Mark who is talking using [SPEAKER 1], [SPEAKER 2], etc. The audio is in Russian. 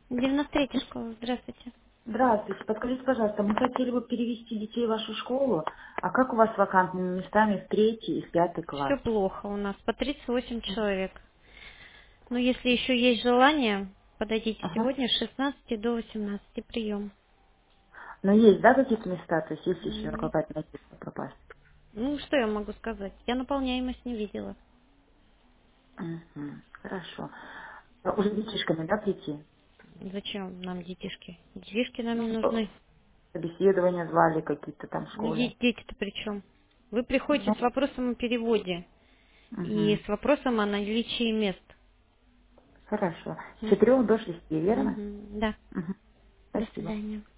[SPEAKER 1] 93-я школа, здравствуйте.
[SPEAKER 2] Здравствуйте. Подскажите, пожалуйста, мы хотели бы перевести детей в вашу школу. А как у вас с вакантными местами в третий и в пятый
[SPEAKER 1] Все
[SPEAKER 2] класс?
[SPEAKER 1] плохо у нас, по 38 человек. Но если еще есть желание, подойдите
[SPEAKER 2] Ага.
[SPEAKER 1] сегодня с 16 до 18 прием.
[SPEAKER 2] Но есть, да, какие-то места? То есть есть еще
[SPEAKER 1] М,
[SPEAKER 2] какая-то надежда пропасть?
[SPEAKER 1] Ну, что я могу сказать? Я наполняемость не видела.
[SPEAKER 2] Мгм. Хорошо. А уже с детишками, да, прийти?
[SPEAKER 1] Зачем нам детишки? Детишки нам
[SPEAKER 2] Ну,
[SPEAKER 1] не нужны.
[SPEAKER 2] собеседования звали какие-то там в
[SPEAKER 1] Ну,
[SPEAKER 2] школе.
[SPEAKER 1] дети-то при чем? Вы приходите
[SPEAKER 2] Ну,
[SPEAKER 1] с вопросом о переводе и
[SPEAKER 2] мгм.
[SPEAKER 1] с вопросом о наличии мест.
[SPEAKER 2] Хорошо. С
[SPEAKER 1] М?
[SPEAKER 2] 4 до 6, верно?
[SPEAKER 1] Мгм, да.
[SPEAKER 2] Мгм.
[SPEAKER 1] До
[SPEAKER 2] Спасибо.
[SPEAKER 1] свидания.